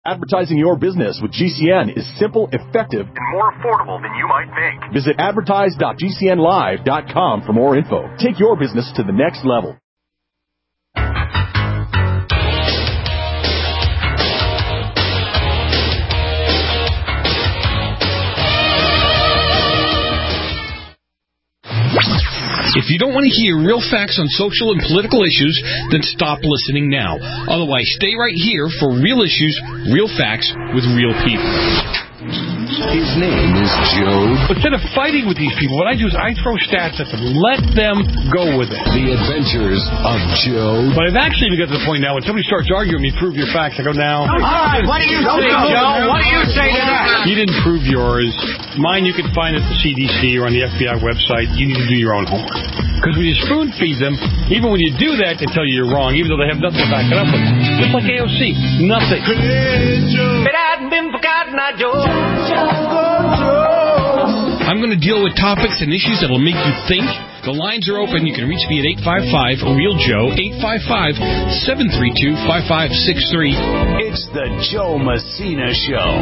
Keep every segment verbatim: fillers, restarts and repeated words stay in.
Advertising your business with G C N is simple, effective, and more affordable than you might think. Visit advertise dot g c n live dot com for more info. Take your business to the next level. If you don't want to hear real facts on social and political issues, then stop listening now. Otherwise, stay right here for real issues, real facts, with real people. His name is Joe. Instead of fighting with these people, what I do is I throw stats at them. Let them go with it. The Adventures of Joe. But I've actually got to the point now when somebody starts arguing me, prove your facts, I go, now. All right, what do you say, Joe? What do you say to that? You didn't prove yours. Mine you can find at the C D C or on the F B I website. You need to do your own homework. Because when you spoon feed them, even when you do that, they tell you you're wrong, even though they have nothing to back it up with. Just like A O C. Nothing. It hadn't been forgotten, I Joe. I'm going to deal with topics and issues that will make you think. The lines are open. You can reach me at eight five five, real Joe, eight five five, seven three two, five five six three. It's the Joe Messina Show.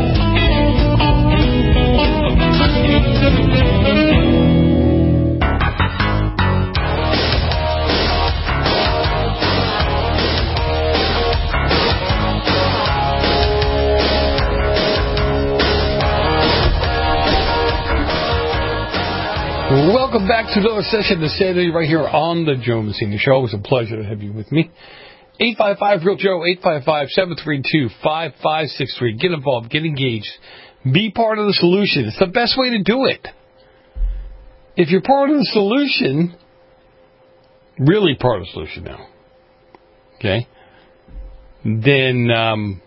Welcome back to another session this Saturday right here on the Joe Messina Show. It's a pleasure to have you with me. eight five five, real Joe, eight five five, seven three two, five five six three. Get involved, get engaged. Be part of the solution. It's the best way to do it. If you're part of the solution, really part of the solution now, okay, then um,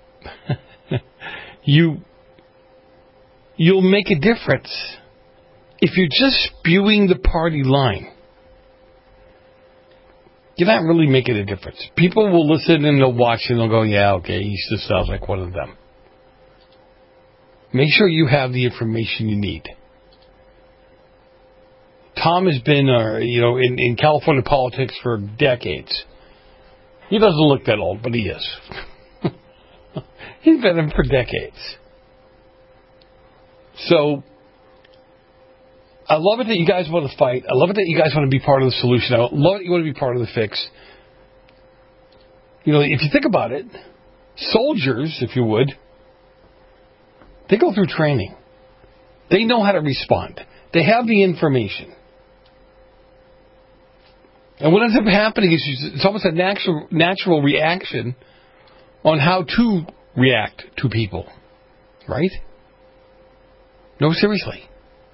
you, you'll make a difference. If you're just spewing the party line, you're not really making a difference. People will listen and they'll watch and they'll go, yeah, okay, he just sounds like one of them. Make sure you have the information you need. Tom has been, uh, you know, in, in California politics for decades. He doesn't look that old, but he is. He's been in for decades. So, I love it that you guys want to fight. I love it that you guys want to be part of the solution. I love it you want to be part of the fix. You know, if you think about it, soldiers, if you would, they go through training. They know how to respond. They have the information. And what ends up happening is it's almost a natural, natural reaction on how to react to people. Right? No, seriously.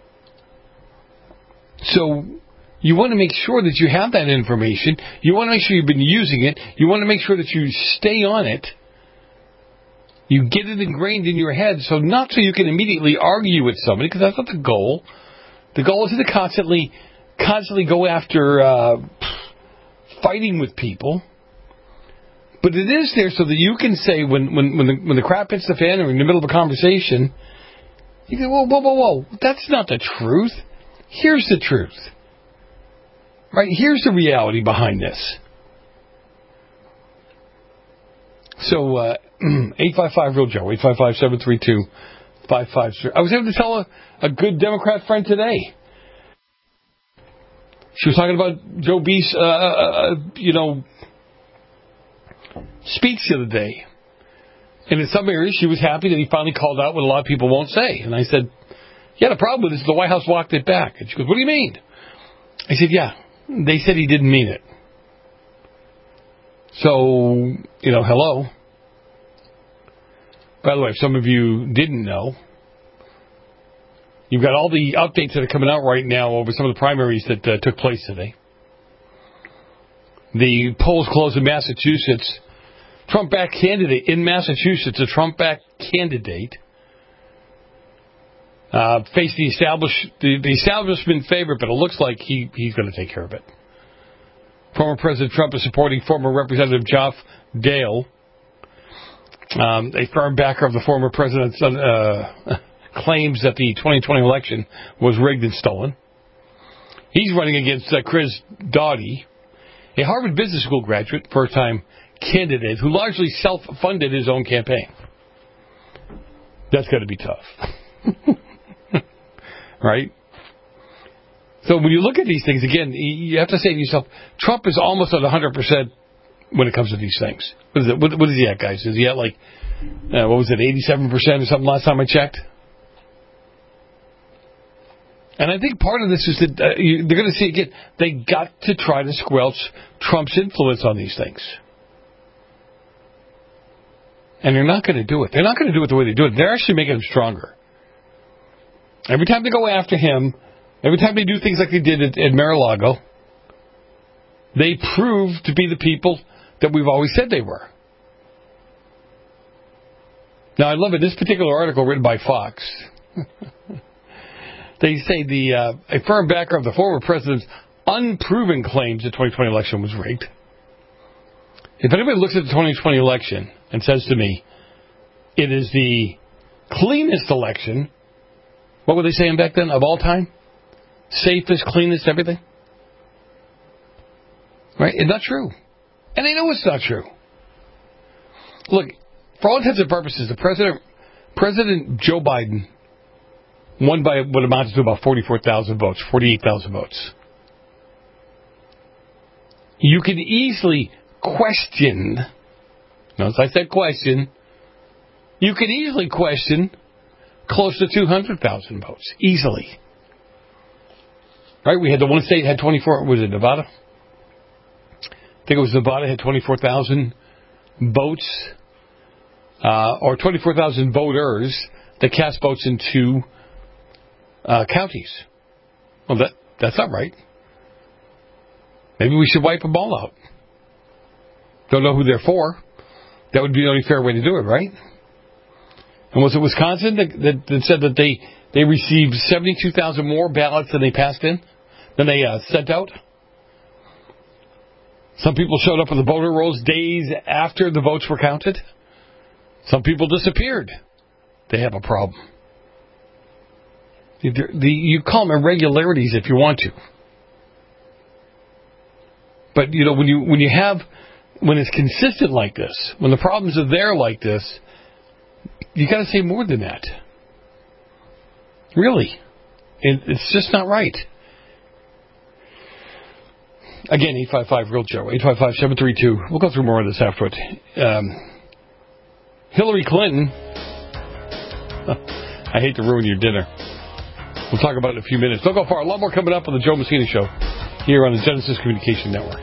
So, you want to make sure that you have that information. You want to make sure you've been using it. You want to make sure that you stay on it. You get it ingrained in your head, so not so you can immediately argue with somebody, because that's not the goal. The goal isn't to constantly, constantly go after uh, fighting with people. But it is there so that you can say, when, when, when, the, when the crap hits the fan or in the middle of a conversation, you go, whoa, whoa, whoa, whoa, that's not the truth. Here's the truth. Right? Here's the reality behind this. So, uh, eight five five, real Joe, eight five five, seven three two, five five three. I was able to tell a, a good Democrat friend today. She was talking about Joe B's, uh, uh, you know, speech the other day. And in some areas, she was happy that he finally called out what a lot of people won't say. And I said, yeah, the problem with this is the White House walked it back. And she goes, what do you mean? I said, yeah, they said he didn't mean it. So, you know, hello. By the way, if some of you didn't know, you've got all the updates that are coming out right now over some of the primaries that uh, took place today. The polls closed in Massachusetts. Trump-backed candidate in Massachusetts, a Trump-backed candidate, Uh, faced the, establish, the, the establishment favorite, but it looks like he, he's going to take care of it. Former President Trump is supporting former Representative Geoff Diehl, um, a firm backer of the former president's uh, claims that the twenty twenty election was rigged and stolen. He's running against uh, Chris Doughty, a Harvard Business School graduate, first-time candidate who largely self-funded his own campaign. That's got to be tough. Right? So when you look at these things, again, you have to say to yourself, Trump is almost at one hundred percent when it comes to these things. What is it? What, what is he at, guys? Is he at like, uh, what was it, eighty-seven percent or something last time I checked? And I think part of this is that uh, you, they're going to see, again, they got to try to squelch Trump's influence on these things. And they're not going to do it. They're not going to do it the way they do it. They're actually making him stronger. Every time they go after him, every time they do things like they did at, at Mar-a-Lago, they prove to be the people that we've always said they were. Now, I love it. This particular article written by Fox, they say the uh, a firm backer of the former president's unproven claims the twenty twenty election was rigged. If anybody looks at the twenty twenty election and says to me, it is the cleanest election, what were they saying back then, of all time? Safest, cleanest, everything? Right? It's not true. And they know it's not true. Look, for all intents and purposes, the president, President Joe Biden won by what amounts to about forty-four thousand votes, forty-eight thousand votes. You can easily question, notice I said question, you can easily question close to two hundred thousand votes, easily. Right? We had the one state had twenty-four, was it Nevada? I think it was Nevada, had twenty-four thousand votes, uh, or twenty-four thousand voters that cast votes in two uh, counties. Well, that that's not right. Maybe we should wipe them all out. Don't know who they're for. That would be the only fair way to do it, right? And was it Wisconsin that, that, that said that they, they received seventy-two thousand more ballots than they passed in, than they uh, sent out? Some people showed up on the voter rolls days after the votes were counted. Some people disappeared. They have a problem. The, the, you call them irregularities if you want to. But, you know, when you when you have, when it's consistent like this, when the problems are there like this, you got to say more than that. Really. It, it's just not right. Again, eight five five real Joe, eight five five, seven three two. We'll go through more of this afterward. Um, Hillary Clinton. I hate to ruin your dinner. We'll talk about it in a few minutes. Don't go far. A lot more coming up on the Joe Messina Show here on the Genesis Communication Network.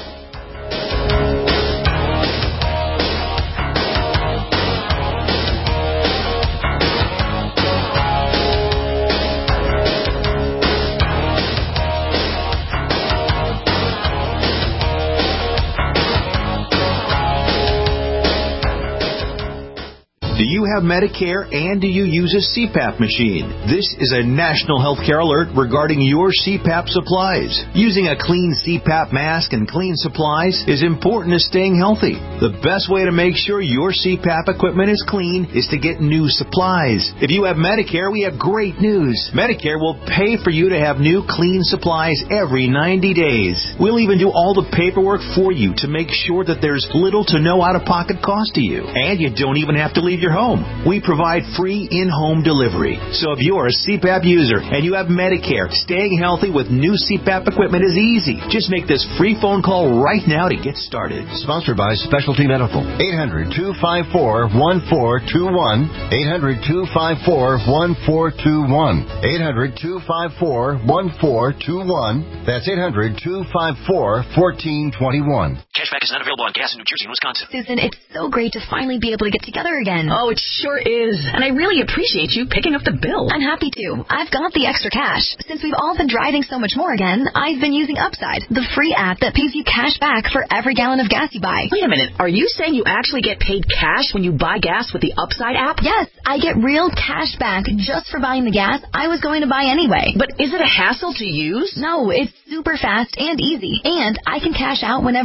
Do you have Medicare and do you use a C PAP machine? This is a national healthcare alert regarding your C PAP supplies. Using a clean C PAP mask and clean supplies is important to staying healthy. The best way to make sure your C PAP equipment is clean is to get new supplies. If you have Medicare, we have great news. Medicare will pay for you to have new clean supplies every ninety days. We'll even do all the paperwork for you to make sure that there's little to no out-of-pocket cost to you. And you don't even have to leave your home. We provide free in-home delivery. So if you're a C PAP user and you have Medicare, staying healthy with new C PAP equipment is easy. Just make this free phone call right now to get started. Sponsored by Specialty Medical. eight hundred, two five four, one four two one. eight hundred, two five four, one four two one. eight hundred, two five four, one four two one. That's eight hundred, two five four, one four two one. Cashback is not available on gas in New Jersey and Wisconsin. Susan, it's so great to finally be able to get together again. Oh, it sure is. And I really appreciate you picking up the bill. I'm happy to. I've got the extra cash. Since we've all been driving so much more again, I've been using Upside, the free app that pays you cash back for every gallon of gas you buy. Wait a minute. Are you saying you actually get paid cash when you buy gas with the Upside app? Yes, I get real cash back just for buying the gas I was going to buy anyway. But is it a hassle to use? No, it's super fast and easy. And I can cash out whenever I want.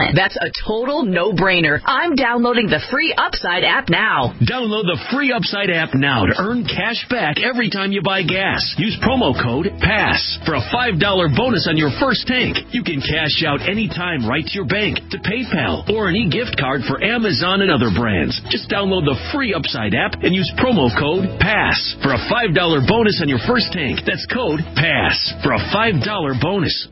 gallon. That's a total no-brainer. I'm downloading the free Upside app now. Download the free Upside app now to earn cash back every time you buy gas. Use promo code PASS for a five dollars bonus on your first tank. You can cash out anytime right to your bank, to PayPal, or an e-gift card for Amazon and other brands. Just download the free Upside app and use promo code PASS for a five dollars bonus on your first tank. That's code PASS for a five dollars bonus.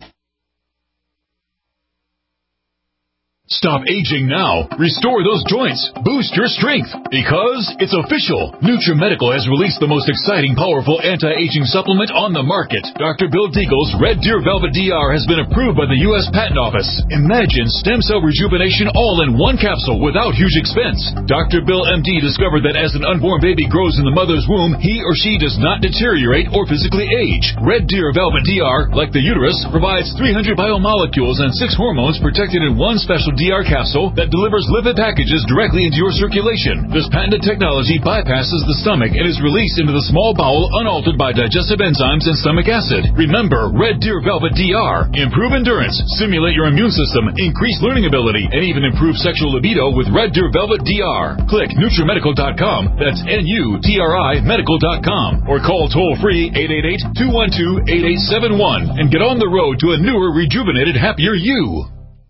Stop aging now. Restore those joints. Boost your strength. Because it's official. NutriMedical has released the most exciting, powerful anti-aging supplement on the market. Doctor Bill Deagle's Red Deer Velvet D R has been approved by the U S Patent Office. Imagine stem cell rejuvenation all in one capsule without huge expense. Doctor Bill M D discovered that as an unborn baby grows in the mother's womb, he or she does not deteriorate or physically age. Red Deer Velvet D R, like the uterus, provides three hundred biomolecules and six hormones protected in one special D R capsule that delivers lipid packages directly into your circulation. This patented technology bypasses the stomach and is released into the small bowel unaltered by digestive enzymes and stomach acid. Remember, Red Deer Velvet D R. Improve endurance, stimulate your immune system, increase learning ability, and even improve sexual libido with Red Deer Velvet D R. Click NutriMedical dot com, that's N U T R I medical dot com, or call toll-free eight eight eight, two one two, eight eight seven one and get on the road to a newer, rejuvenated, happier you.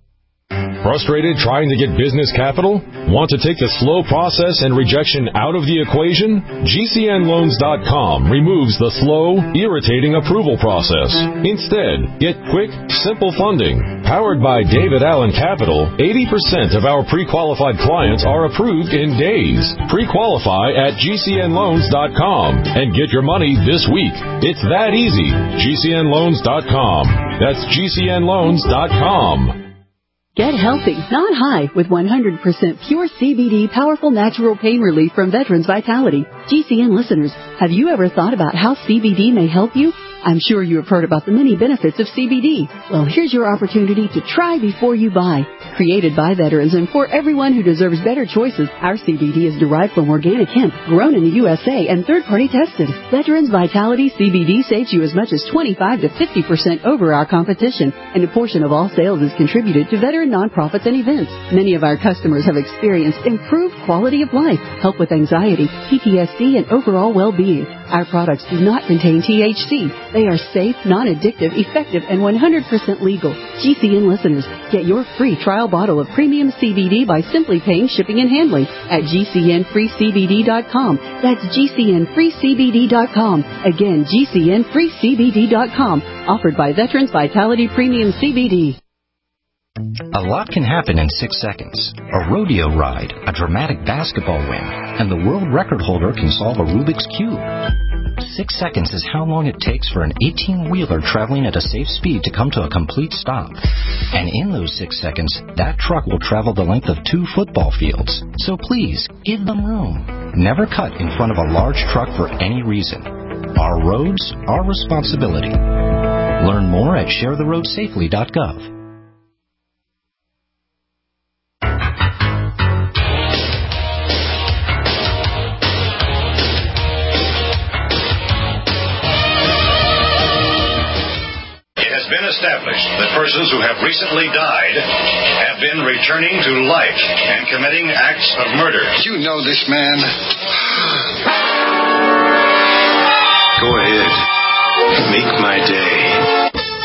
Frustrated trying to get business capital? Want to take the slow process and rejection out of the equation? G C N loans dot com removes the slow, irritating approval process. Instead, get quick, simple funding. Powered by David Allen Capital, eighty percent of our pre-qualified clients are approved in days. Pre-qualify at G C N loans dot com and get your money this week. It's that easy. G C N loans dot com. That's G C N loans dot com. Get healthy, not high, with one hundred percent pure C B D powerful natural pain relief from Veterans Vitality. G C N listeners, have you ever thought about how C B D may help you? I'm sure you have heard about the many benefits of C B D. Well, here's your opportunity to try before you buy. Created by veterans and for everyone who deserves better choices, our C B D is derived from organic hemp, grown in the U S A and third-party tested. Veterans Vitality C B D saves you as much as twenty-five to fifty percent over our competition, and a portion of all sales is contributed to veteran nonprofits and events. Many of our customers have experienced improved quality of life, help with anxiety, P T S D, and overall well-being. Our products do not contain T H C. They are safe, non-addictive, effective, and one hundred percent legal. G C N listeners, get your free trial bottle of premium C B D by simply paying shipping and handling at G C N free C B D dot com. That's G C N free C B D dot com. Again, G C N free C B D dot com. Offered by Veterans Vitality Premium C B D. A lot can happen in six seconds. A rodeo ride, a dramatic basketball win, and the world record holder can solve a Rubik's Cube. Six seconds is how long it takes for an eighteen-wheeler traveling at a safe speed to come to a complete stop. And in those six seconds, that truck will travel the length of two football fields. So please, give them room. Never cut in front of a large truck for any reason. Our roads, our responsibility. Learn more at share the road safely dot gov. Established that persons who have recently died have been returning to life and committing acts of murder. You know this man. Go ahead. Make my day.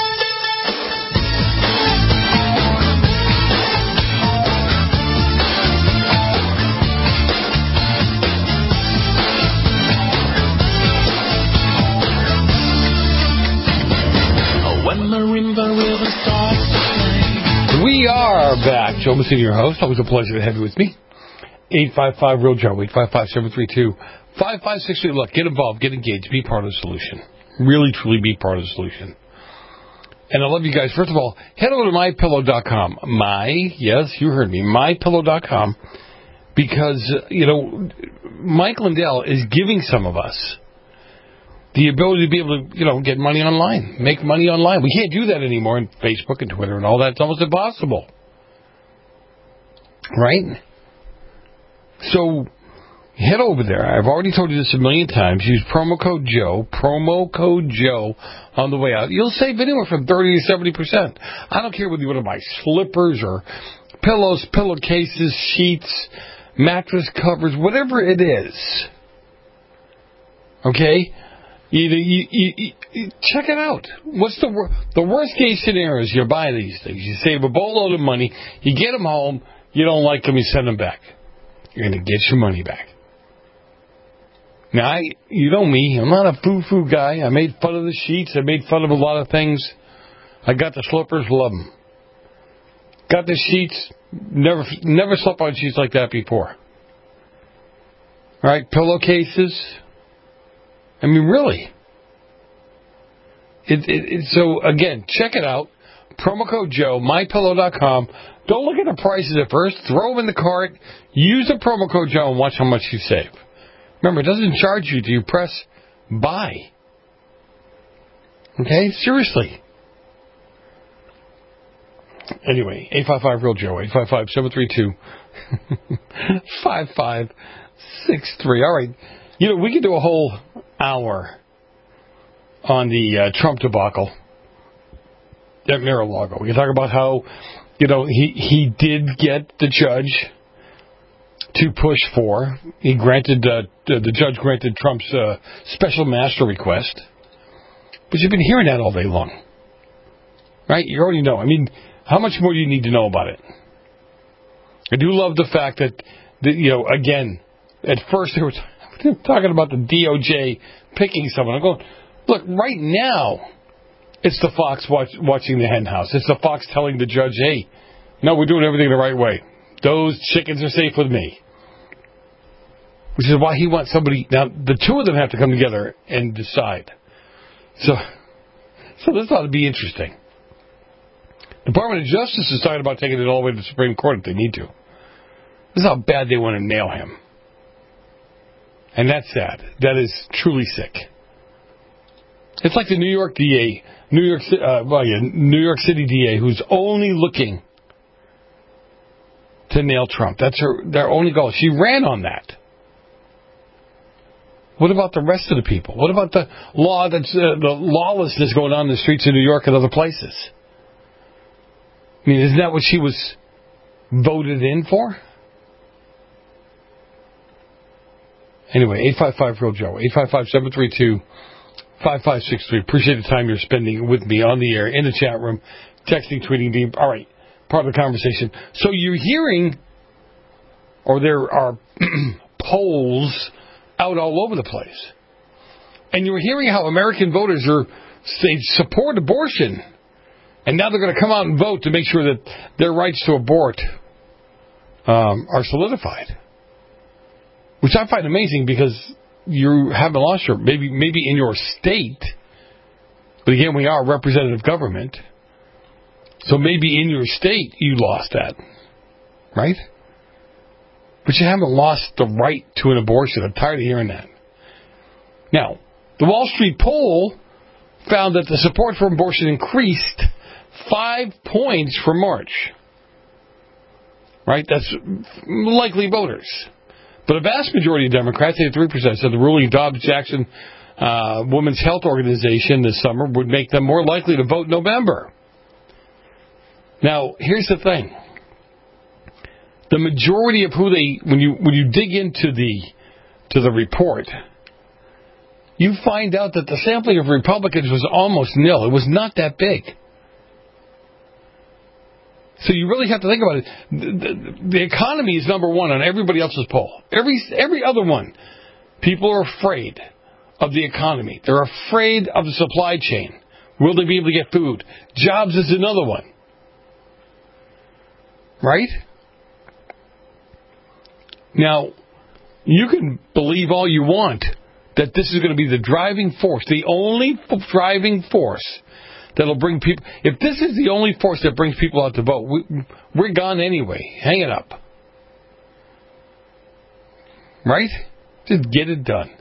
We are back. Joe Messina, your host. Always a pleasure to have you with me. eight five five, real Joe, eight five five, seven three two, five five six three. Look, get involved, get engaged, be part of the solution. Really, truly be part of the solution. And I love you guys. First of all, head over to my pillow dot com. My, yes, you heard me, my pillow dot com. Because, you know, Mike Lindell is giving some of us the ability to be able to, you know, get money online, make money online. We can't do that anymore in Facebook and Twitter and all that. It's almost impossible. Right? So, head over there. I've already told you this a million times. Use promo code Joe, promo code Joe on the way out. You'll save anywhere from thirty to seventy percent. I don't care whether you want to buy slippers or pillows, pillowcases, sheets, mattress covers, whatever it is. Okay? You, you, you, you, check it out. What's the wor- the worst case scenario is you buy these things. You save a boatload of money. You get them home. You don't like them. You send them back. You're going to get your money back. Now, I, you know me. I'm not a foo-foo guy. I made fun of the sheets. I made fun of a lot of things. I got the slippers. Love them. Got the sheets. Never, never slept on sheets like that before. All right, pillowcases. I mean, really. It, it, it, so, again, check it out. Promo code Joe, my pillow dot com. Don't look at the prices at first. Throw them in the cart. Use the promo code Joe and watch how much you save. Remember, it doesn't charge you till you press buy. Okay? Seriously. Anyway, eight five five real Joe, eight five five, seven three two, five five six three. All right. You know, we could do a whole hour on the uh, Trump debacle at Mar-a-Lago. We can talk about how, you know, he, he did get the judge to push for. He granted, uh, the judge granted Trump's uh, special master request. But you've been hearing that all day long. Right? You already know. I mean, how much more do you need to know about it? I do love the fact that, that you know, again, at first they were t- talking about the D O J picking someone. I'm going, look, right now, it's the Fox watch, watching the hen house. It's the Fox telling the judge, hey, no, we're doing everything the right way. Those chickens are safe with me. Which is why he wants somebody... Now, the two of them have to come together and decide. So, so this ought to be interesting. Department of Justice is talking about taking it all the way to the Supreme Court if they need to. This is how bad they want to nail him. And that's sad. That is truly sick. It's like the New York D A, New York, uh, well, yeah, New York City D A, who's only looking to nail Trump. That's her their only goal. She ran on that. What about the rest of the people? What about the law that's uh, the lawlessness going on in the streets of New York and other places? I mean, isn't that what she was voted in for? Anyway, eight five five real Joe, eight five five, seven three two, five five six three. Appreciate the time you're spending with me on the air, in the chat room, texting, tweeting, being, all right, part of the conversation. So you're hearing, or there are polls out all over the place. And you're hearing how American voters are, they support abortion. And now they're going to come out and vote to make sure that their rights to abort um, are solidified. Which I find amazing because you haven't lost your, maybe, maybe in your state, but again, we are a representative government. So maybe in your state you lost that. Right? But you haven't lost the right to an abortion. I'm tired of hearing that. Now, the Wall Street poll found that the support for abortion increased five points from March. Right? That's likely voters. But a vast majority of Democrats, eighty-three percent, said the ruling Dobbs-Jackson uh, Women's Health Organization this summer would make them more likely to vote in November. Now, here's the thing. The majority of who they, when you when you dig into the to the report, you find out that the sampling of Republicans was almost nil. It was not that big. So you really have to think about it. The, the, the economy is number one on everybody else's poll. Every every other one. People are afraid of the economy. They're afraid of the supply chain. Will they be able to get food? Jobs is another one. Right? Now, you can believe all you want that this is going to be the driving force, the only driving force that'll bring people. If this is the only force that brings people out to vote, we, we're gone anyway. Hang it up. Right? Just get it done.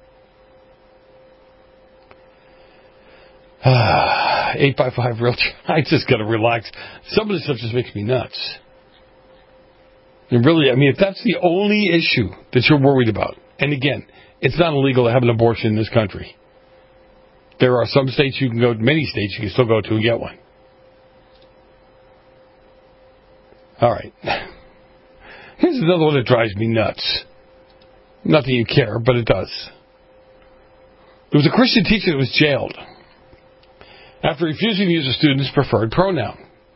eight five five real. I just got to relax. Some of this stuff just makes me nuts. And really, I mean, if that's the only issue that you're worried about, and again, it's not illegal to have an abortion in this country. There are some states you can go, many states you can still go to and get one. All right. Here's another one that drives me nuts. Not that you care, but it does. There was a Christian teacher that was jailed after refusing to use a student's preferred pronoun.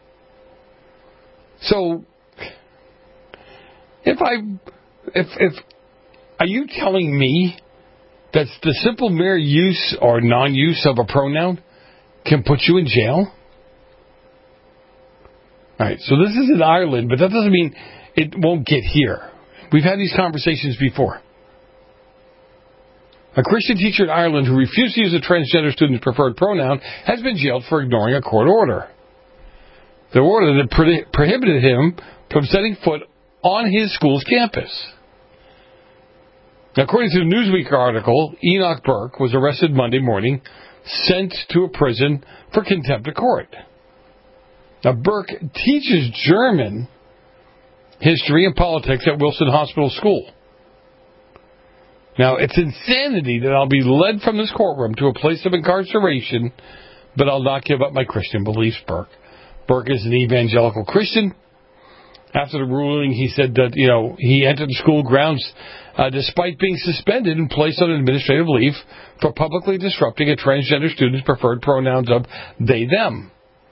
So, if I, if, if, are you telling me that the simple mere use or non-use of a pronoun can put you in jail? All right, so this is in Ireland, but that doesn't mean it won't get here. We've had these conversations before. A Christian teacher in Ireland who refused to use a transgender student's preferred pronoun has been jailed for ignoring a court order. The order that pro- prohibited him from setting foot on his school's campus. Now, according to the Newsweek article, Enoch Burke was arrested Monday morning, sent to a prison for contempt of court. Now, Burke teaches German history and politics at Wilson Hospital School. Now, it's insanity that I'll be led from this courtroom to a place of incarceration, but I'll not give up my Christian beliefs, Burke. Burke is an evangelical Christian. After the ruling, he said that, you know, he entered the school grounds uh, despite being suspended and placed on administrative leave for publicly disrupting a transgender student's preferred pronouns of they, them.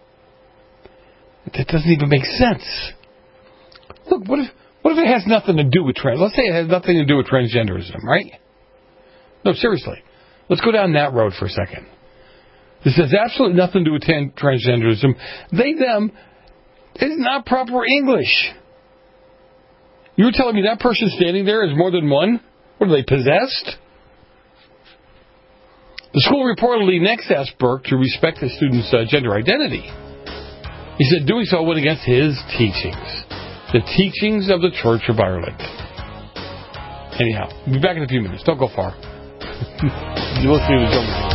That doesn't even make sense. Look, what if what if it has nothing to do with trans? Let's say it has nothing to do with transgenderism, right? No, seriously. Let's go down that road for a second. This has absolutely nothing to do with tan- transgenderism. They, them is not proper English. You were telling me that person standing there is more than one? What, are they possessed? The school reportedly next asked Burke to respect the student's uh, gender identity. He said doing so went against his teachings. The teachings of the Church of Ireland. Anyhow, we'll be back in a few minutes. Don't go far. You're listening to Joe Messina.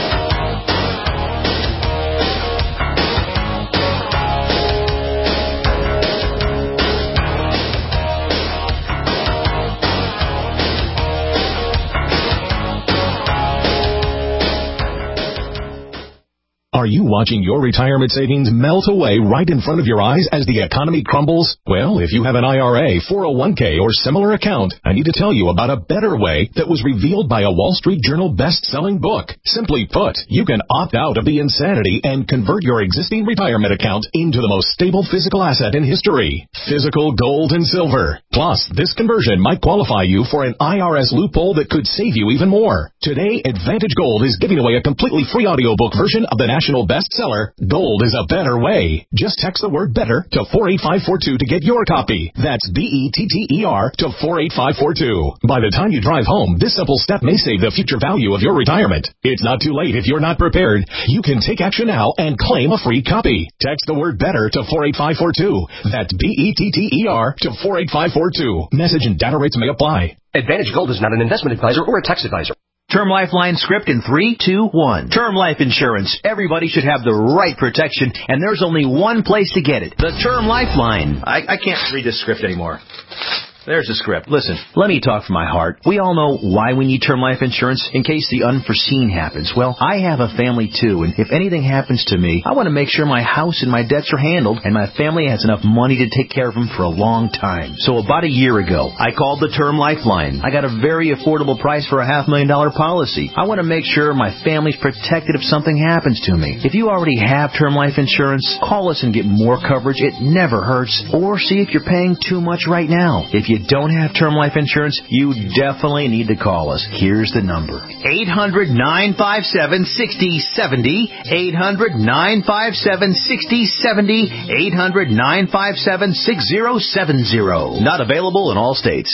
Are you watching your retirement savings melt away right in front of your eyes as the economy crumbles? Well, if you have an I R A, four oh one k, or similar account, I need to tell you about a better way that was revealed by a Wall Street Journal best-selling book. Simply put, you can opt out of the insanity and convert your existing retirement account into the most stable physical asset in history, physical gold and silver. Plus, this conversion might qualify you for an I R S loophole that could save you even more. Today, Advantage Gold is giving away a completely free audiobook version of the national bestseller, Gold is a Better Way. Just text the word better to four eight five four two to get your copy. That's B E T T E R to four eight five four two. By the time you drive home, this simple step may save the future value of your retirement. It's not too late if you're not prepared. You can take action now and claim a free copy. Text the word better to four eight five four two. That's B E T T E R to four eight five four two. Message and data rates may apply. Advantage Gold is not an investment advisor or a tax advisor. Term Lifeline script in three, two, one. Term life insurance. Everybody should have the right protection, and there's only one place to get it. The Term Lifeline. I, I can't read this script anymore. There's the script. Listen, let me talk from my heart. We all know why we need term life insurance, in case the unforeseen happens. Well, I have a family too, and if anything happens to me, I want to make sure my house and my debts are handled, and my family has enough money to take care of them for a long time. So about a year ago, I called the Term Lifeline. I got a very affordable price for a half million dollar policy. I want to make sure my family's protected if something happens to me. If you already have term life insurance, call us and get more coverage. It never hurts. Or see if you're paying too much right now. If you don't have term life insurance, you definitely need to call us. Here's the number. eight hundred, nine five seven, six oh seven oh. eight hundred, nine five seven, six oh seven oh. eight hundred, nine five seven, six oh seven oh. Not available in all states.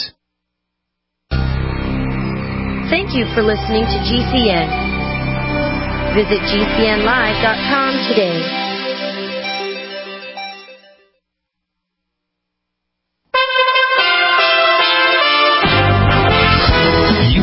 Thank you for listening to G C N. Visit G C N live dot com today.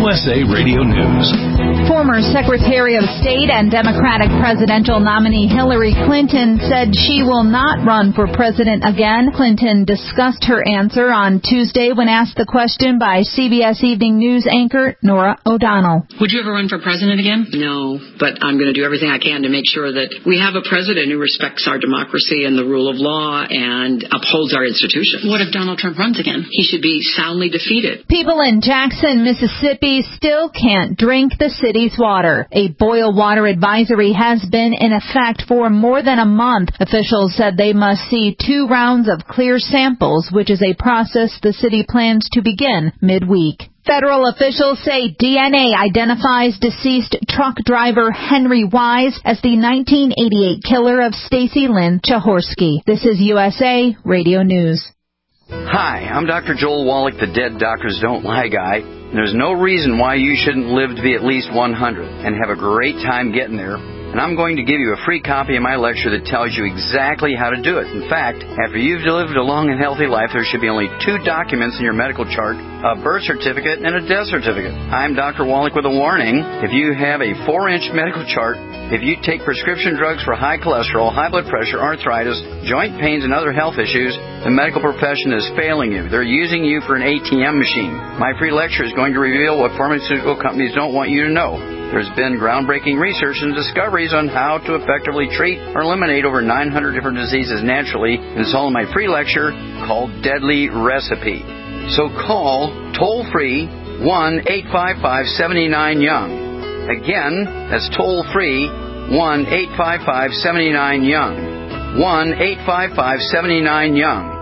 S A Radio News. Former Secretary of State and Democratic presidential nominee Hillary Clinton said she will not run for president again. Clinton discussed her answer on Tuesday when asked the question by C B S Evening News anchor Norah O'Donnell. Would you ever run for president again? No, but I'm going to do everything I can to make sure that we have a president who respects our democracy and the rule of law and upholds our institutions. What if Donald Trump runs again? He should be soundly defeated. People in Jackson, Mississippi still can't drink the city's water. A boil water advisory has been in effect for more than a month. Officials said they must see two rounds of clear samples, which is a process the city plans to begin midweek. Federal officials say D N A identifies deceased truck driver Henry Wise as the nineteen eighty-eight killer of Stacy Lynn Chahorsky. This is U S A Radio News. Hi, I'm Doctor Joel Wallach, the Dead Doctors Don't Lie guy. There's no reason why you shouldn't live to be at least one hundred and have a great time getting there. And I'm going to give you a free copy of my lecture that tells you exactly how to do it. In fact, after you've lived a long and healthy life, there should be only two documents in your medical chart, a birth certificate and a death certificate. I'm Doctor Wallach with a warning. If you have a four-inch medical chart, if you take prescription drugs for high cholesterol, high blood pressure, arthritis, joint pains, and other health issues, the medical profession is failing you. They're using you for an A T M machine. My free lecture is going to reveal what pharmaceutical companies don't want you to know. There's been groundbreaking research and discoveries on how to effectively treat or eliminate over nine hundred different diseases naturally, and it's all in my free lecture called Deadly Recipe. So call toll-free one eight five five seven nine young. Again, that's toll-free one eight five five seven nine young. one eight five five seven nine young.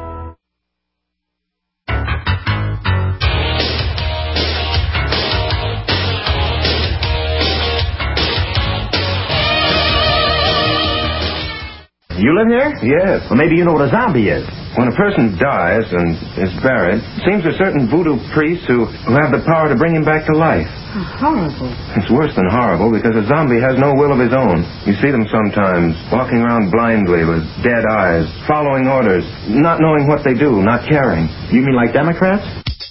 You live here? Yes. Well, maybe you know what a zombie is. When a person dies and is buried, it seems there are certain voodoo priests who, who have the power to bring him back to life. How horrible. It's worse than horrible because a zombie has no will of his own. You see them sometimes walking around blindly with dead eyes, following orders, not knowing what they do, not caring. You mean like Democrats?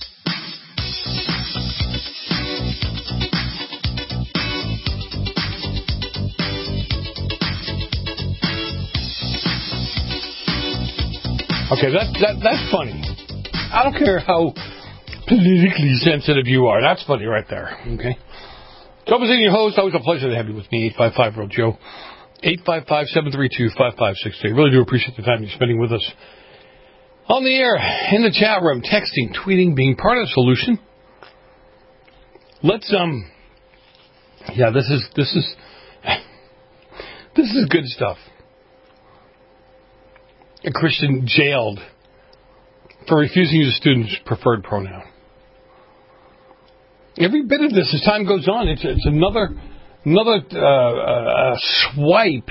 Okay, that, that that's funny. I don't care how politically sensitive you are. That's funny right there. Okay. Joe Mazzini, your host. Always a pleasure to have you with me. eight five five, real Joe. eight five five, seven three two, five five six three. Really do appreciate the time you're spending with us. On the air, in the chat room, texting, tweeting, being part of the solution. Let's, um, yeah, this is, this is, this is good stuff. A Christian jailed for refusing to use a student's preferred pronoun. Every bit of this, as time goes on, it's, it's another another uh, uh, swipe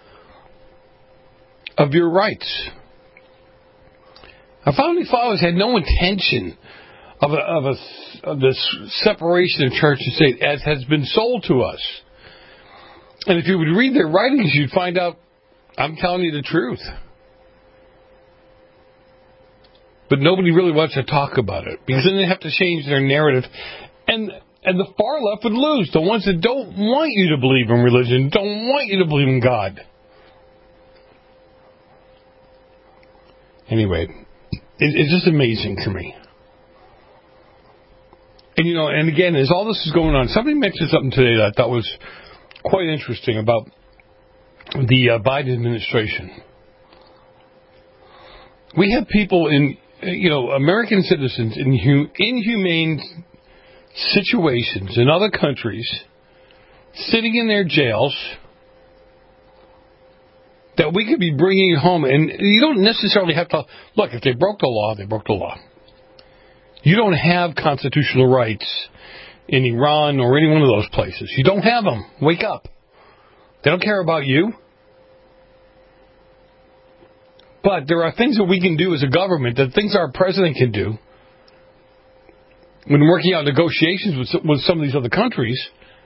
of your rights. Our founding fathers had no intention of a, of, a, of this separation of church and state as has been sold to us. And if you would read their writings, you'd find out I'm telling you the truth. But nobody really wants to talk about it because then they have to change their narrative. And and the far left would lose. The ones that don't want you to believe in religion, don't want you to believe in God. Anyway, it, it's just amazing to me. And, you know, and again, as all this is going on, somebody mentioned something today that I thought was quite interesting about the uh, Biden administration. We have people in... You know, American citizens in inhumane situations in other countries sitting in their jails that we could be bringing home. And you don't necessarily have to... Look, if they broke the law, they broke the law. You don't have constitutional rights in Iran or any one of those places. You don't have them. Wake up. They don't care about you. But there are things that we can do as a government, that things our president can do when working out negotiations with, with some of these other countries,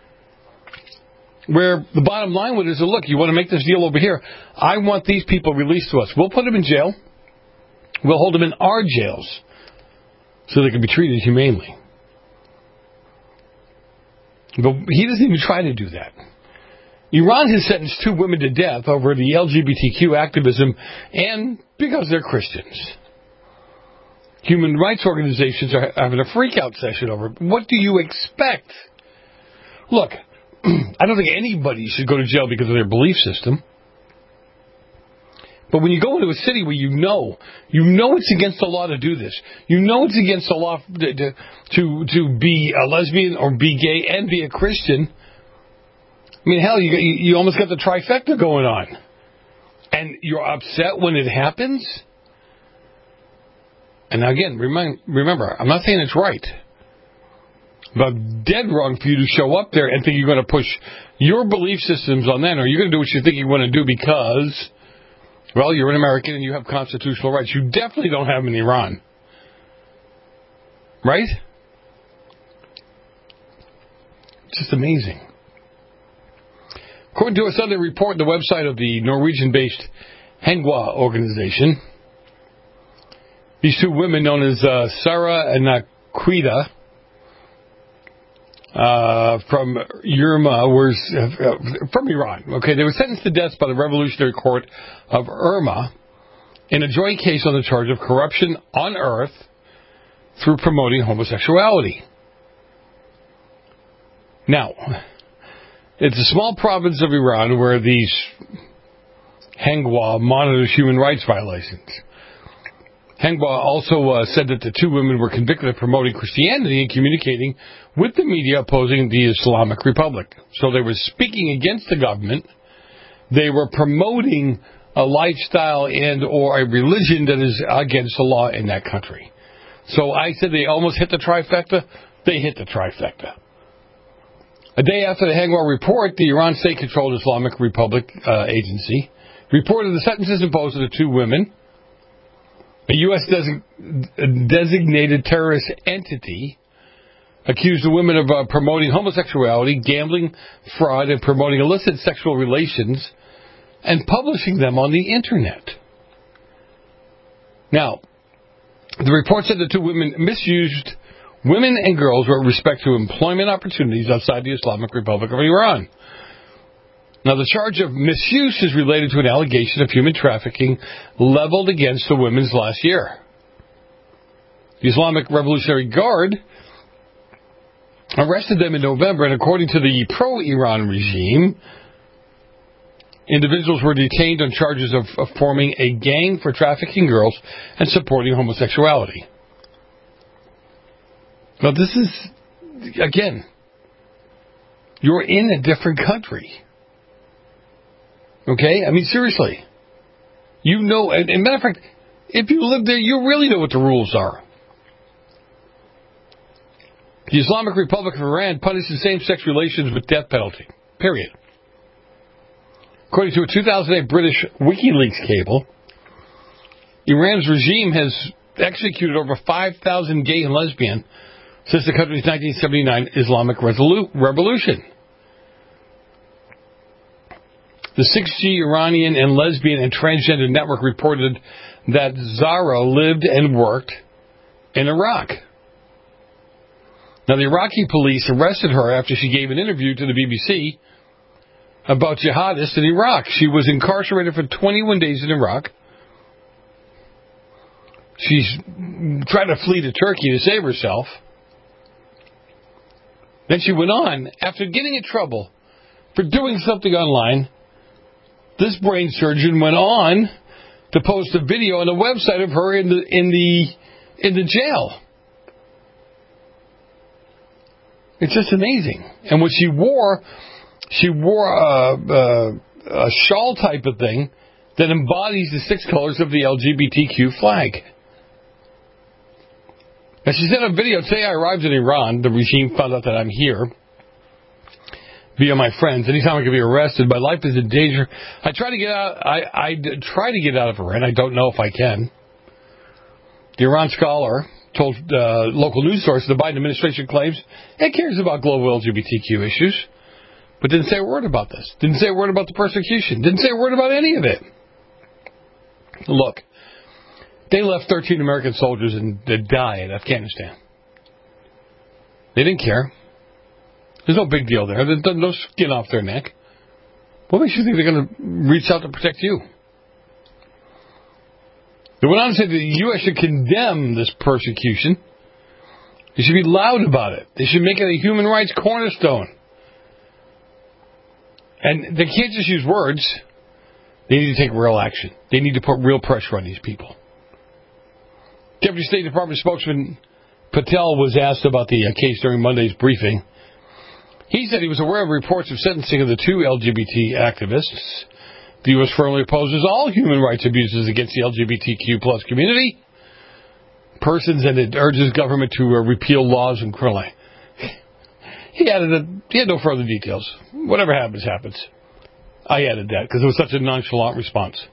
where the bottom line with it is, look, you want to make this deal over here. I want these people released to us. We'll put them in jail. We'll hold them in our jails so they can be treated humanely. But he doesn't even try to do that. Iran has sentenced two women to death over the L G B T Q activism and because they're Christians. Human rights organizations are having a freak-out session over it. What do you expect? Look, I don't think anybody should go to jail because of their belief system. But when you go into a city where you know, you know it's against the law to do this. You know it's against the law to, to, to, to be a lesbian or be gay and be a Christian. I mean, hell, you, you almost got the trifecta going on. And you're upset when it happens? And again, remind, remember, I'm not saying it's right. But dead wrong for you to show up there and think you're going to push your belief systems on them, or you're going to do what you think you want to do because, well, you're an American and you have constitutional rights. You definitely don't have them in Iran. Right? Just amazing. According to a Sunday report on the website of the Norwegian-based Hengwa organization, these two women, known as uh, Sarah and Naquita, uh, from Yerma, were uh, from Iran. Okay, they were sentenced to death by the Revolutionary Court of Irma in a joint case on the charge of corruption on earth through promoting homosexuality. Now, it's a small province of Iran where these Hengwa monitors human rights violations. Hengwa also uh, said that the two women were convicted of promoting Christianity and communicating with the media opposing the Islamic Republic. So they were speaking against the government. They were promoting a lifestyle and or a religion that is against the law in that country. So I said they almost hit the trifecta. They hit the trifecta. A day after the Hengwa report, the Iran state-controlled Islamic Republic uh, agency reported the sentences imposed on the two women. A U S Desi- designated terrorist entity accused the women of uh, promoting homosexuality, gambling, fraud, and promoting illicit sexual relations and publishing them on the Internet. Now, the report said the two women misused women and girls with respect to employment opportunities outside the Islamic Republic of Iran. Now, the charge of misuse is related to an allegation of human trafficking leveled against the women last year. The Islamic Revolutionary Guard arrested them in November, and according to the pro-Iran regime, individuals were detained on charges of, of forming a gang for trafficking girls and supporting homosexuality. Now, this is, again, you're in a different country. Okay? I mean, seriously. You know, and, and matter of fact, if you live there, you really know what the rules are. The Islamic Republic of Iran punishes same-sex relations with death penalty. Period. According to a two thousand eight British WikiLeaks cable, Iran's regime has executed over five thousand gay and lesbian since the country's nineteen seventy-nine Islamic Resolu- Revolution. The six G Iranian and lesbian and transgender network reported that Zara lived and worked in Iraq. Now, the Iraqi police arrested her after she gave an interview to the B B C about jihadists in Iraq. She was incarcerated for twenty-one days in Iraq. She's trying to flee to Turkey to save herself. Then she went on, after getting in trouble for doing something online, this brain surgeon went on to post a video on the website of her in the in the in the jail. It's just amazing. And what she wore, she wore a, a, a shawl type of thing that embodies the six colors of the L G B T Q flag. And she said in a video, today I arrived in Iran. The regime found out that I'm here via my friends. Anytime I could be arrested, my life is in danger. I try to get out. I, I try to get out of Iran. I don't know if I can. The Iran scholar told uh, local news sources the Biden administration claims it cares about global L G B T Q issues, but didn't say a word about this. Didn't say a word about the persecution. Didn't say a word about any of it. Look, they left thirteen American soldiers and to die in Afghanistan. They didn't care. There's no big deal there. There's no skin off their neck. What makes you think they're going to reach out to protect you? They went on to say that the U S should condemn this persecution. They should be loud about it. They should make it a human rights cornerstone. And they can't just use words. They need to take real action. They need to put real pressure on these people. Deputy State Department spokesman Patel was asked about the uh, case during Monday's briefing. He said he was aware of reports of sentencing of the two L G B T activists. The U S firmly opposes all human rights abuses against the L G B T Q plus community, persons, and it urges government to uh, repeal laws and criminal. He added a, he had no further details. Whatever happens, happens. I added that because it was such a nonchalant response.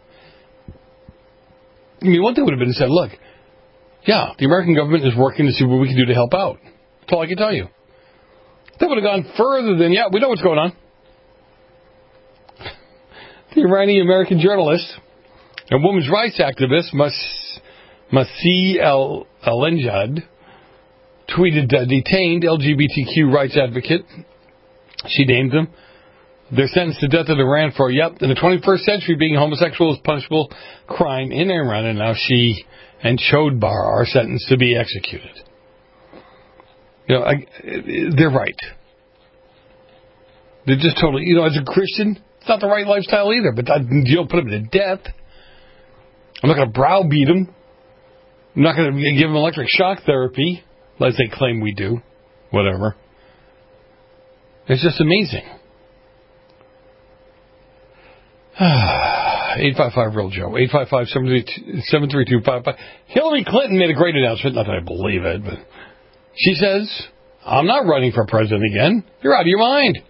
I mean, one thing would have been said, look, yeah, the American government is working to see what we can do to help out. That's all I can tell you. That would have gone further than, yeah, we know what's going on. The Iranian-American journalist and women's rights activist Mas- Masih Al-Alenjad tweeted uh, detained L G B T Q rights advocate. She named them. They're sentenced to death in Iran for, yep, in the twenty-first century, being homosexual is a punishable crime in Iran, and now she and Chodbar are sentenced to be executed. You know, I, they're right. They're just totally, you know, as a Christian, it's not the right lifestyle either, but I, you don't put them to death. I'm not going to browbeat them. I'm not going to give them electric shock therapy, as they claim we do. Whatever. It's just amazing. eight five five real Joe. eight five five, seven three two, five five. Hillary Clinton made a great announcement. Not that I believe it, but she says, I'm not running for president again. You're out of your mind.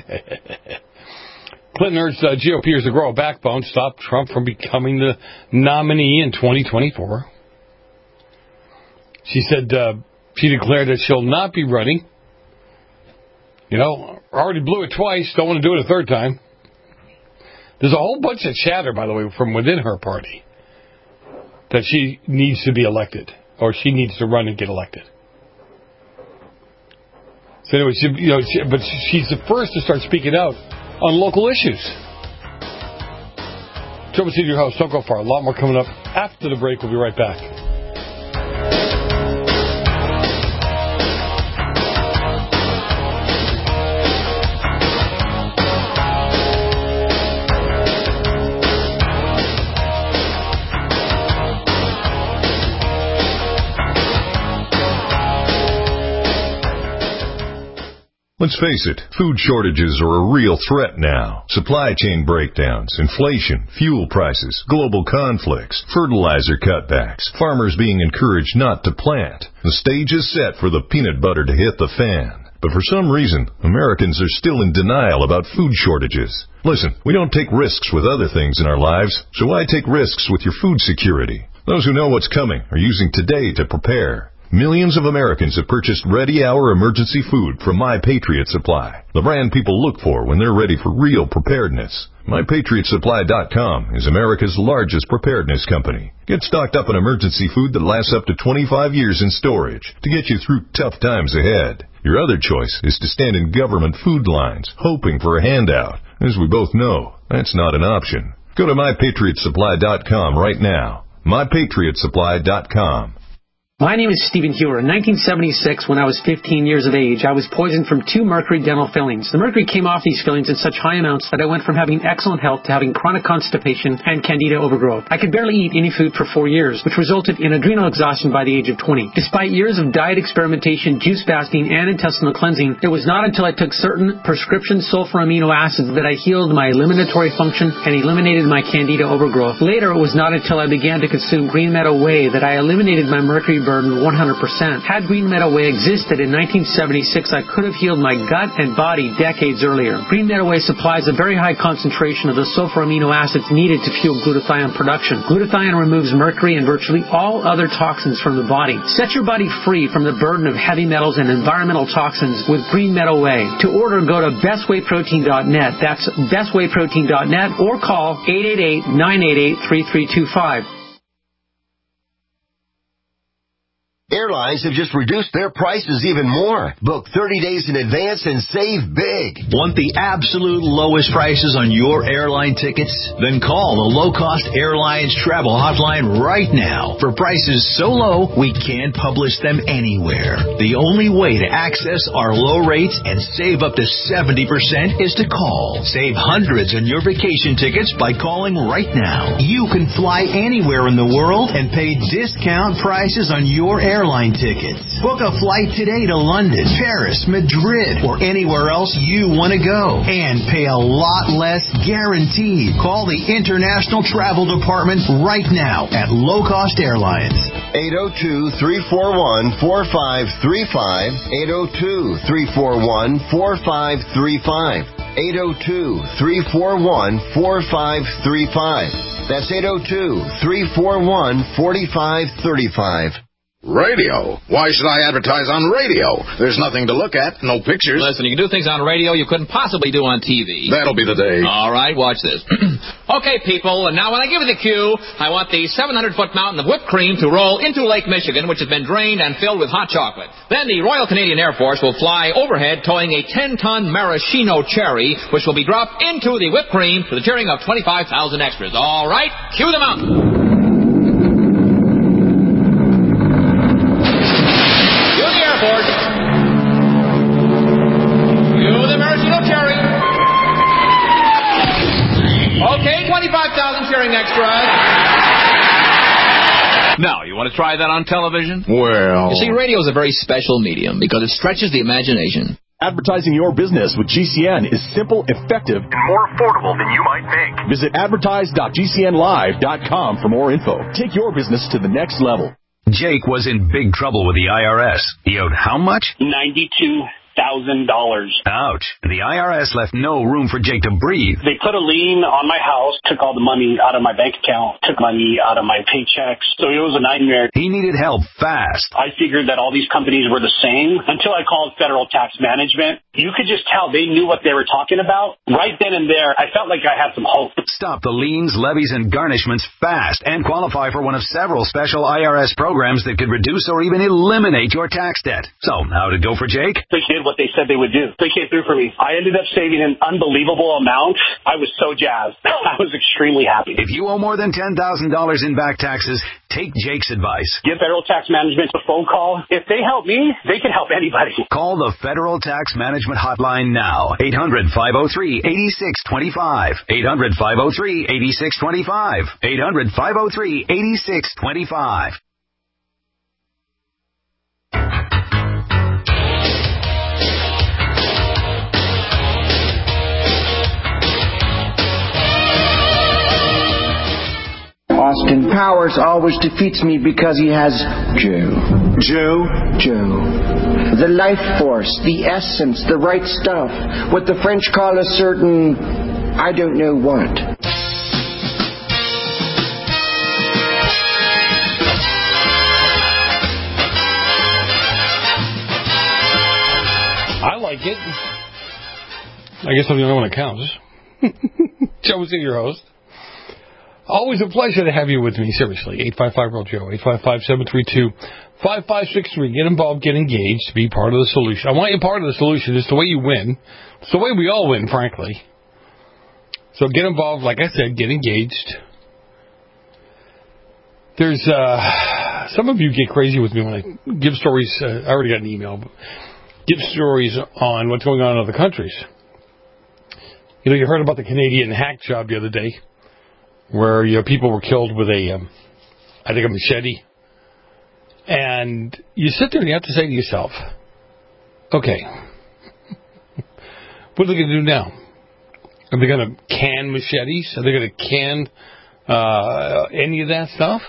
Clinton urged uh, G O Pers to grow a backbone, stop Trump from becoming the nominee in twenty twenty-four. She said uh, she declared that she'll not be running. You know, already blew it twice, don't want to do it a third time. There's a whole bunch of chatter, by the way, from within her party that she needs to be elected, or she needs to run and get elected. So anyway, she, you know, she, but she's the first to start speaking out on local issues. Trouble City, your host. Don't go far. A lot more coming up after the break. We'll be right back. Let's face it, food shortages are a real threat now. Supply chain breakdowns, inflation, fuel prices, global conflicts, fertilizer cutbacks, farmers being encouraged not to plant. The stage is set for the peanut butter to hit the fan. But for some reason, Americans are still in denial about food shortages. Listen, we don't take risks with other things in our lives, so why take risks with your food security? Those who know what's coming are using today to prepare. Millions of Americans have purchased Ready Hour emergency food from My Patriot Supply, the brand people look for when they're ready for real preparedness. My Patriot Supply dot com is America's largest preparedness company. Get stocked up on emergency food that lasts up to twenty-five years in storage to get you through tough times ahead. Your other choice is to stand in government food lines, hoping for a handout. As we both know, that's not an option. Go to My Patriot Supply dot com right now. My Patriot Supply dot com. My name is Stephen Hewer. In nineteen seventy-six, when I was fifteen years of age, I was poisoned from two mercury dental fillings. The mercury came off these fillings in such high amounts that I went from having excellent health to having chronic constipation and candida overgrowth. I could barely eat any food for four years, which resulted in adrenal exhaustion by the age of twenty. Despite years of diet experimentation, juice fasting, and intestinal cleansing, it was not until I took certain prescription sulfur amino acids that I healed my eliminatory function and eliminated my candida overgrowth. Later, it was not until I began to consume Green Meadow Whey that I eliminated my mercury burden one hundred percent. Had Green Meadow Whey existed in nineteen seventy-six, I could have healed my gut and body decades earlier. Green Meadow Whey supplies a very high concentration of the sulfur amino acids needed to fuel glutathione production. Glutathione removes mercury and virtually all other toxins from the body. Set your body free from the burden of heavy metals and environmental toxins with Green Meadow Whey. To order, go to best way protein dot net. That's best way protein dot net or call eight eight eight, nine eight eight, three three two five. Airlines have just reduced their prices even more. Book thirty days in advance and save big. Want the absolute lowest prices on your airline tickets? Then call the Low Cost Airlines Travel Hotline right now. For prices so low, we can't publish them anywhere. The only way to access our low rates and save up to seventy percent is to call. Save hundreds on your vacation tickets by calling right now. You can fly anywhere in the world and pay discount prices on your airline airline tickets. Book a flight today to London, Paris, Madrid, or anywhere else you want to go. And pay a lot less guaranteed. Call the International Travel Department right now at Low Cost Airlines. eight oh two, three four one, four five three five. eight oh two, three four one, four five three five. eight oh two, three four one, four five three five. That's eight oh two, three four one, four five three five. Radio? Why should I advertise on radio? There's nothing to look at, no pictures. Listen, you can do things on radio you couldn't possibly do on T V. That'll be the day. All right, watch this. Okay, people, and now when I give you the cue, I want the seven hundred foot mountain of whipped cream to roll into Lake Michigan, which has been drained and filled with hot chocolate. Then the Royal Canadian Air Force will fly overhead towing a ten ton maraschino cherry, which will be dropped into the whipped cream to the cheering of twenty-five thousand extras. All right, cue the mountain. twenty-five thousand cheering extras. Now, you want to try that on television? Well... You see, radio is a very special medium because it stretches the imagination. Advertising your business with G C N is simple, effective, and more affordable than you might think. Visit advertise dot g c n live dot com for more info. Take your business to the next level. Jake was in big trouble with the I R S. He owed how much? ninety-two thousand dollars. Ouch. The I R S left no room for Jake to breathe. They put a lien on my house, took all the money out of my bank account, took money out of my paychecks. So it was a nightmare. He needed help fast. I figured that all these companies were the same until I called Federal Tax Management. You could just tell they knew what they were talking about. Right then and there, I felt like I had some hope. Stop the liens, levies, and garnishments fast and qualify for one of several special I R S programs that could reduce or even eliminate your tax debt. So, how'd it go for Jake? They did what they said they would do. They came through for me. I ended up saving an unbelievable amount. I was so jazzed. I was extremely happy. If you owe more than ten thousand dollars in back taxes, take Jake's advice. Give Federal Tax Management a phone call. If they help me, they can help anybody. Call the Federal Tax Management Hotline now. eight hundred, five oh three, eight six two five. eight hundred, five oh three, eight six two five. eight hundred, five oh three, eight six two five. Austin Powers always defeats me because he has Joe. Joe? Joe. The life force, the essence, the right stuff. What the French call a certain, I don't know what. I like it. I guess I'm the only one that counts. Joe was your host. Always a pleasure to have you with me, seriously. eight five five, R E A L Joe, eight five five, seven three two, five five six three. Get involved, get engaged, be part of the solution. I want you part of the solution. It's the way you win. It's the way we all win, frankly. So get involved, like I said, get engaged. There's, uh, some of you get crazy with me when I give stories. Uh, I already got an email, but give stories on what's going on in other countries. You know, you heard about the Canadian hack job the other day, where you know, people were killed with a, um, I think a machete. And you sit there and you have to say to yourself, okay, what are they going to do now? Are they going to can machetes? Are they going to can uh, any of that stuff?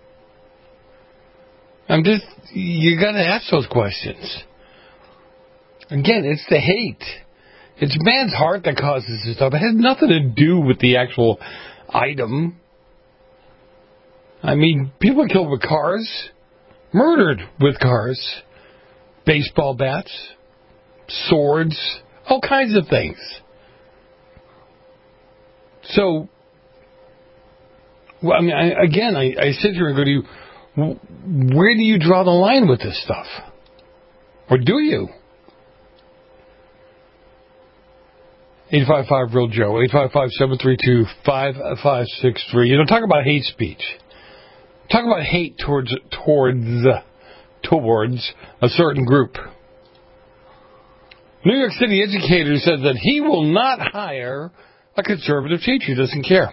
I'm just, you got to ask those questions. Again, it's the hate. It's man's heart that causes this stuff. It has nothing to do with the actual item. I mean, people are killed with cars, murdered with cars, baseball bats, swords, all kinds of things. So, well, I mean, I, again, I, I sit here and go to you, Where do you draw the line with this stuff? Or do you? eight five five real Joe, eight five five, seven three two, five five six three. You know, talk about hate speech. Talk about hate towards towards towards a certain group. New York City educator said that he will not hire a conservative teacher. He doesn't care.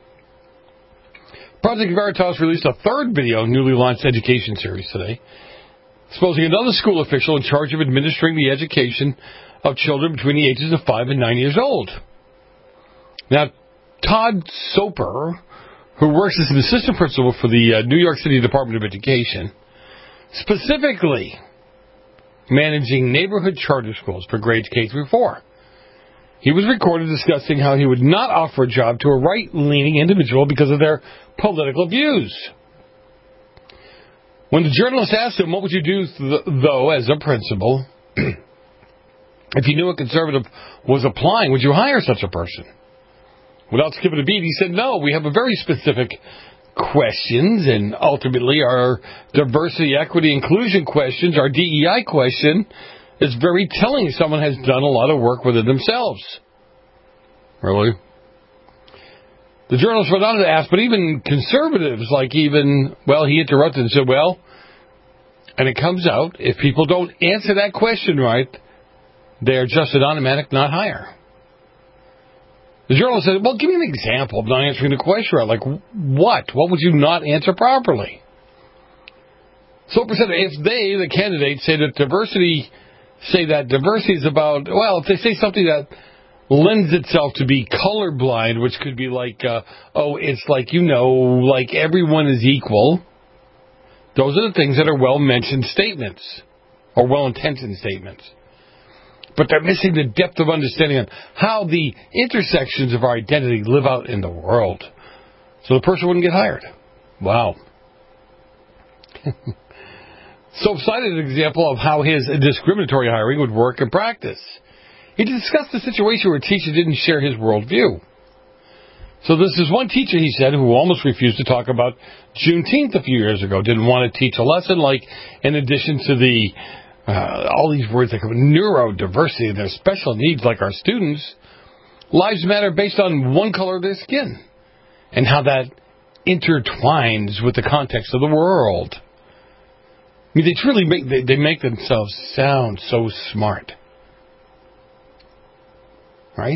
Project Veritas released a third video, newly launched education series today, exposing another school official in charge of administering the education of children between the ages of five and nine years old. Now, Todd Soper, who works as an assistant principal for the uh, New York City Department of Education, specifically managing neighborhood charter schools for grades K through four. He was recorded discussing how he would not offer a job to a right-leaning individual because of their political views. When the journalist asked him, what would you do, th- though, as a principal, if you knew a conservative was applying, would you hire such a person? Without skipping a beat, he said, no, we have a very specific questions, and ultimately our diversity, equity, inclusion questions, our D E I question, is very telling. Someone has done a lot of work with it themselves. Really? The journalist went on to ask, but even conservatives, like even, well, he interrupted and said, well, and it comes out, if people don't answer that question right, they're just an automatic not hire. The journalist said, well, give me an example of not answering the question right. Like, what? What would you not answer properly? Soper said, if they, the candidates, say that diversity, say that diversity is about, well, if they say something that lends itself to be colorblind, which could be like, uh, oh, it's like, you know, like everyone is equal. Those are the things that are well-mentioned statements or well-intentioned statements. But they're missing the depth of understanding on how the intersections of our identity live out in the world. So the person wouldn't get hired. Wow. So cited an example of how his discriminatory hiring would work in practice. He discussed the situation where a teacher didn't share his worldview. So this is one teacher, he said, who almost refused to talk about Juneteenth a few years ago. Didn't want to teach a lesson like, in addition to the uh, all these words like neurodiversity and their special needs like our students, lives matter based on one color of their skin and how that intertwines with the context of the world. I mean, they truly make they, they make themselves sound so smart. Right?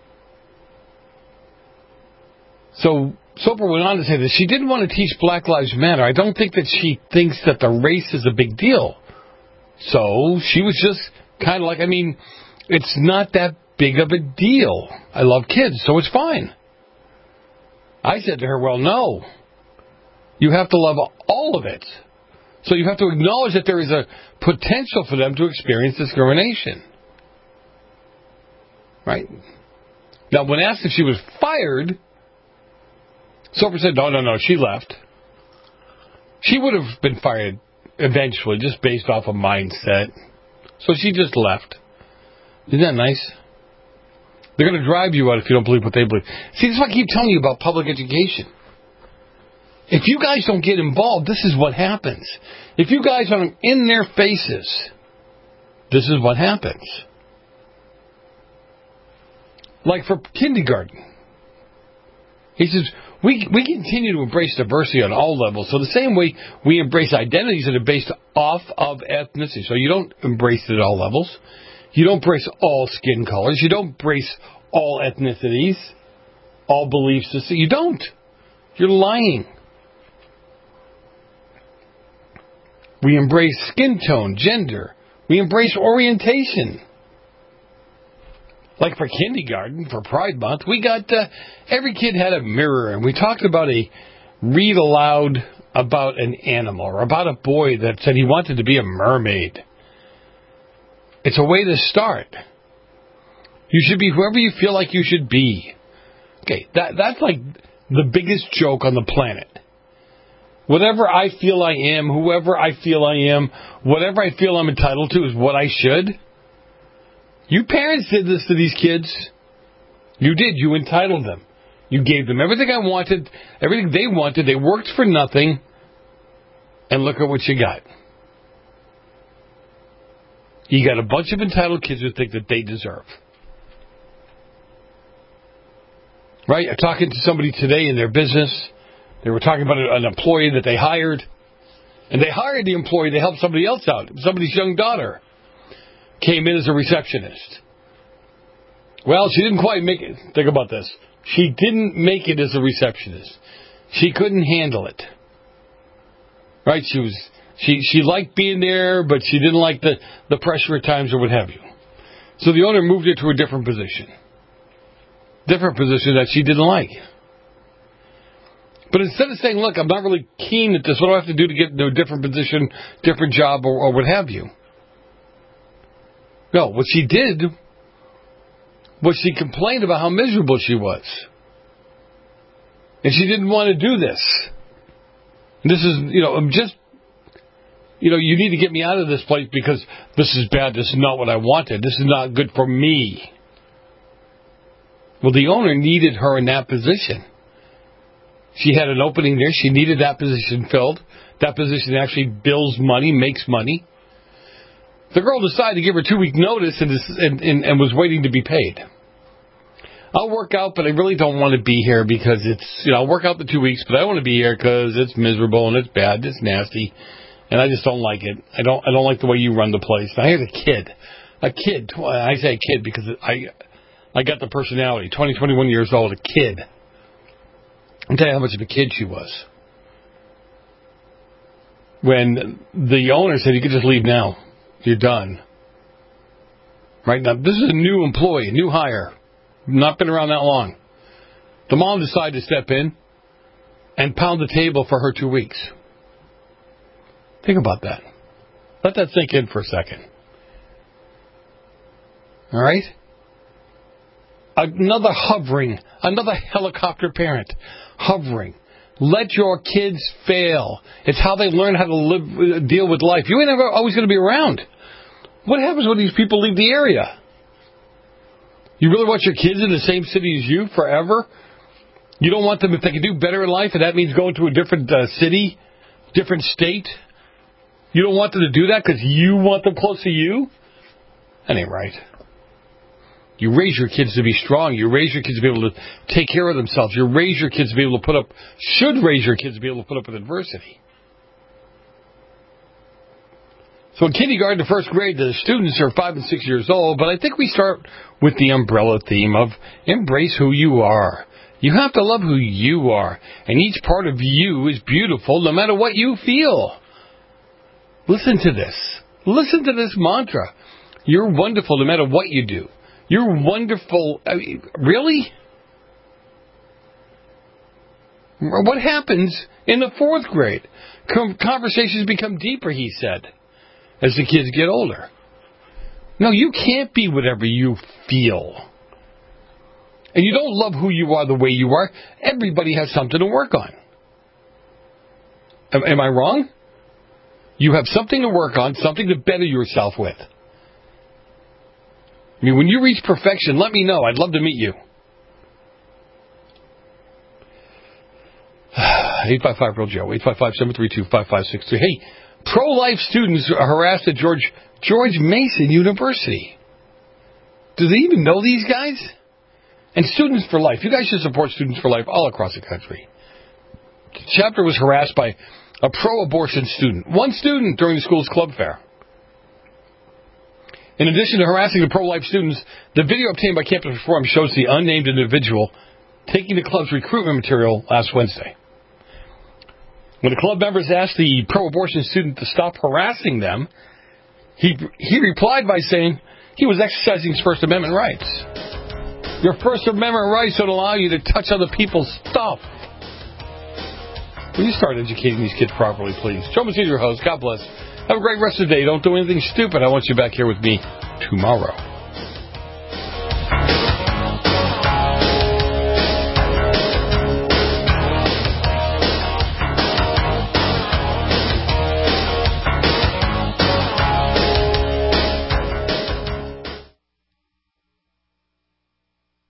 So Soper went on to say that she didn't want to teach Black Lives Matter. I don't think that she thinks that the race is a big deal. So she was just kind of like, I mean, it's not that big of a deal. I love kids, so it's fine. I said to her, well, no. You have to love all of it. So you have to acknowledge that there is a potential for them to experience discrimination. Right? Now, when asked if she was fired, Soper said, no, no, no, she left. She would have been fired eventually, just based off of mindset. So she just left. Isn't that nice? They're going to drive you out if you don't believe what they believe. See, this is what I keep telling you about public education. If you guys don't get involved, this is what happens. If you guys aren't in their faces, this is what happens. Like for kindergarten. He says, we we continue to embrace diversity on all levels. So the same way we embrace identities that are based off of ethnicity. So you don't embrace it at all levels. You don't embrace all skin colors. You don't embrace all ethnicities, all belief systems. You don't. You're lying. We embrace skin tone, gender. We embrace orientation. Like for kindergarten, for Pride Month, we got, uh, every kid had a mirror, and we talked about a read aloud about an animal, or about a boy that said he wanted to be a mermaid. It's a way to start. You should be whoever you feel like you should be. Okay, that that's like the biggest joke on the planet. Whatever I feel I am, whoever I feel I am, whatever I feel I'm entitled to is what I should. You parents did this to these kids. You did. You entitled them. You gave them everything I wanted, everything they wanted. They worked for nothing. And look at what you got. You got a bunch of entitled kids who think that they deserve. Right? I'm talking to somebody today in their business. They were talking about an employee that they hired. And they hired the employee to help somebody else out. Somebody's young daughter came in as a receptionist. Well, she didn't quite make it. Think about this. She didn't make it as a receptionist. She couldn't handle it. Right? She was she she liked being there, but she didn't like the, the pressure at times or what have you. So the owner moved her to a different position. Different position that she didn't like. But instead of saying, look, I'm not really keen at this, what do I have to do to get into a different position, different job, or, or what have you? No, what she did was she complained about how miserable she was. And she didn't want to do this. And this is, you know, I'm just, you know, you need to get me out of this place because this is bad. This is not what I wanted. This is not good for me. Well, the owner needed her in that position. She had an opening there. She needed that position filled. That position actually bills money, makes money. The girl decided to give her two-week notice and, and, and, and was waiting to be paid. I'll work out, but I really don't want to be here because it's, you know, I'll work out the two weeks, but I want to be here because it's miserable and it's bad, it's nasty, and I just don't like it. I don't, I don't like the way you run the place. I had a kid, a kid. I say a kid because I, I got the personality. twenty, twenty-one years old, a kid. I'll tell you how much of a kid she was. When the owner said, you could just leave now. You're done. Right now, this is a new employee, a new hire. Not been around that long. The mom decided to step in and pound the table for her two weeks. Think about that. Let that sink in for a second. All right? Another hovering, another helicopter parent hovering. Let your kids fail. It's how they learn how to live, deal with life. You ain't ever always going to be around. What happens when these people leave the area? You really want your kids in the same city as you forever? You don't want them, if they can do better in life, and that means going to a different uh, city, different state? You don't want them to do that because you want them close to you? That ain't right. You raise your kids to be strong. You raise your kids to be able to take care of themselves. You raise your kids to be able to put up, should raise your kids to be able to put up with adversity. So in kindergarten to first grade, the students are five and six years old, but I think we start with the umbrella theme of embrace who you are. You have to love who you are, and each part of you is beautiful no matter what you feel. Listen to this. Listen to this mantra. You're wonderful no matter what you do. You're wonderful. I mean, really? What happens in the fourth grade? Conversations become deeper, he said, as the kids get older. No, you can't be whatever you feel. And you don't love who you are the way you are. Everybody has something to work on. Am, am I wrong? You have something to work on, something to better yourself with. I mean, when you reach perfection, let me know. I'd love to meet you. eight five five real Joe, eight five five, seven three two, five five six three. Hey, pro-life students are harassed at George George Mason University. Do they even know these guys? And Students for Life. You guys should support Students for Life all across the country. The chapter was harassed by a pro-abortion student. One student during the school's club fair. In addition to harassing the pro-life students, the video obtained by Campus Reform shows the unnamed individual taking the club's recruitment material last Wednesday. When the club members asked the pro-abortion student to stop harassing them, he he replied by saying he was exercising his First Amendment rights. Your First Amendment rights don't allow you to touch other people's stuff. Will you start educating these kids properly, please? Joe Messina, your host. God bless. Have a great rest of the day. Don't do anything stupid. I want you back here with me tomorrow.